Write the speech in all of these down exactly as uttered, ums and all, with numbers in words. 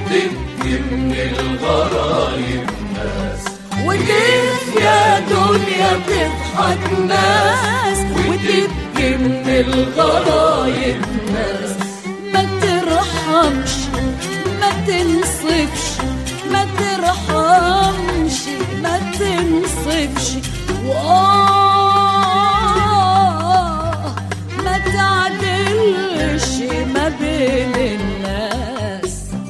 وتبكي من الغرايب ناس. وكيف يا دنيا تضحك ناس وتبكي من الغرايب ناس. ما ترحمش ما تنصفش ما ترحمش ما تنصفش وآه ما تعدلش ما بين الناس.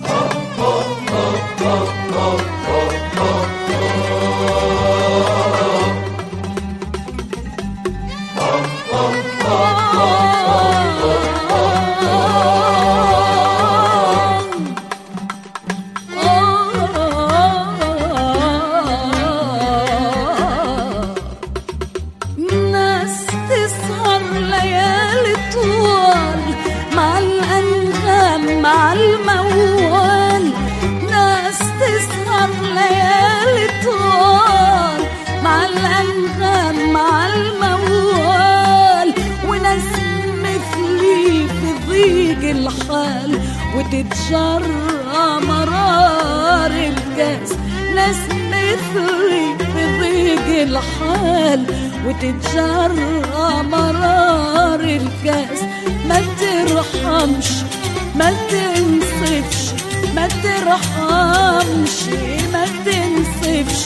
مع الموال ناس تسهر ليالي طوال مع الأنغام مع الموال. وناس مثلي في ضيق الحال وتتجرى مرار الكاس. ناس مثلي في ضيق الحال وتتجرى مرار الكاس. ما ترحمش ما تنصفش ما ترحمش ما تنصفش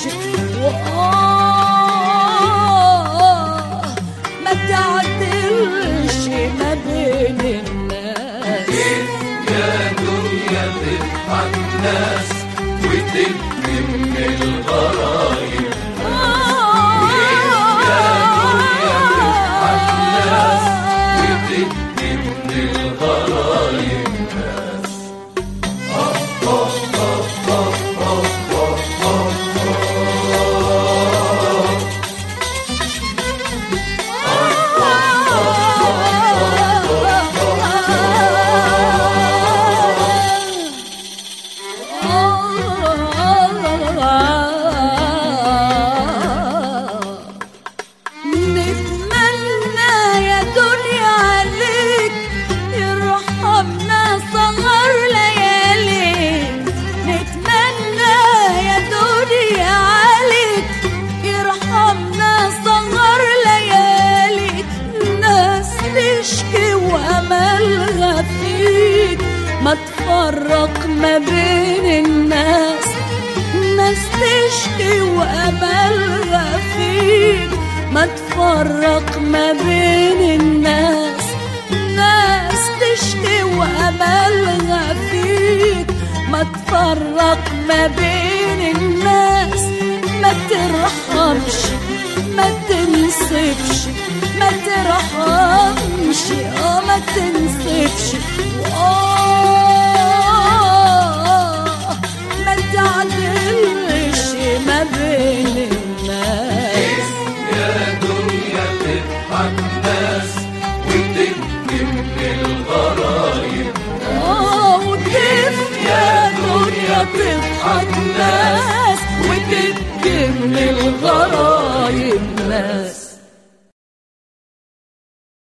وآه ما تعدلش ما بين الناس. يا دنيا تضحك ناس وتبكي من الغرايب. يا دنيا تضحك ناس وتبكي من الغرايب. ما تفرق ما بين الناس. ناس تشكي وأملها فيك ما تفرق ما بين الناس. ناس تشكي وأملها فيك ما تفرق ما بين الناس. ما ترحمش ما تنصفش ما ترحمش اه ما تنصفش وآه ما تعدلش ما بين الناس. يا دنيا تضحك ناس وتبكي من الغرايب. اه وكيف يا دنيا تضحك ناس وتبكي من الغرايب.